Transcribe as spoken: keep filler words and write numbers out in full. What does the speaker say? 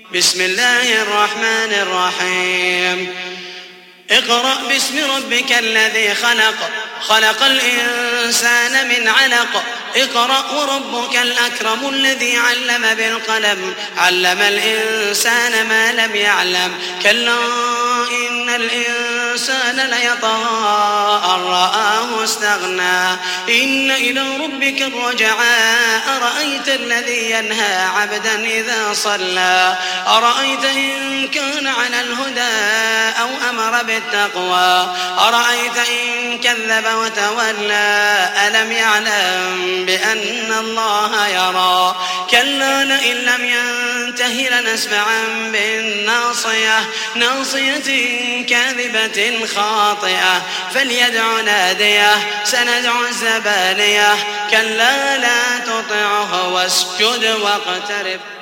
بسم الله الرحمن الرحيم اقرأ باسم ربك الذي خلق خلق الإنسان من علق اقرأ وربك الأكرم الذي علم بالقلم علم الإنسان ما لم يعلم كلا إن الإنسان ليطغى أن رآه استغنى إن إلى ربك الرجعى أرأيت الذي ينهى عبدا إذا صلى أرأيت إن كان على الهدى أو أمر بالتقوى أرأيت إن كذب وتولى ألم يعلم بأن الله يرى كلا لئن لم ينته لنسفعا بالناصية ناصية كاذبة خاطئة فليدع ناديه سندع الزبانية كلا لا تطعه واسجد واقترب